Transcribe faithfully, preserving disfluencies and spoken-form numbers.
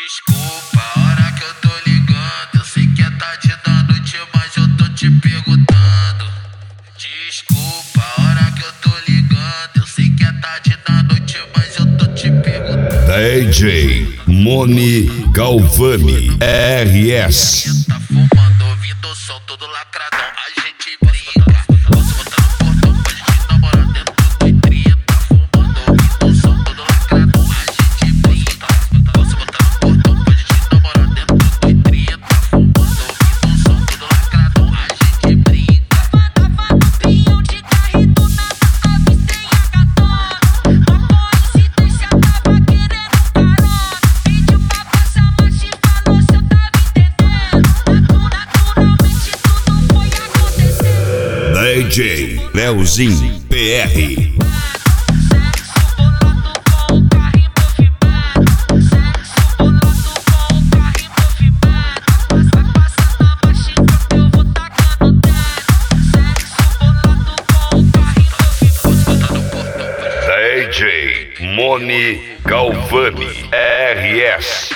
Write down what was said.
Desculpa a hora que eu tô ligando. Eu sei que é tarde da noite, mas eu tô te perguntando. Desculpa a hora que eu tô ligando. Eu sei que é tarde da noite, mas eu tô te perguntando. D J Moni Galvani R S. Tá fumando, ouvindo o som todo lacradão. A gente brinca. Posso botar no portão pra gente namorar dentro do trinta. Tá fumando, ouvindo o som todo lacradão. A gente brinca. Posso botar no portão pra gente namorar dentro do trinta. Tá fumando, ouvindo o som todo lacradão. A gente brinca. Pinhão de carrito na avistei a gatona. Uma coincidência, tava querendo carona. Pediu pra passar marcha e falou se eu tava entendendo. Naturalmente tudo foi acontecendo. D J Leozinho P R. Sexo bolado com o carro em movimento. Sexo bolado com o carro em movimento. Vai passando a marcha enquanto eu vou tacando dentro. Sexo bolado com o carro em movimento. Posso botar no portão pra gente. D J Moni Galvani R S.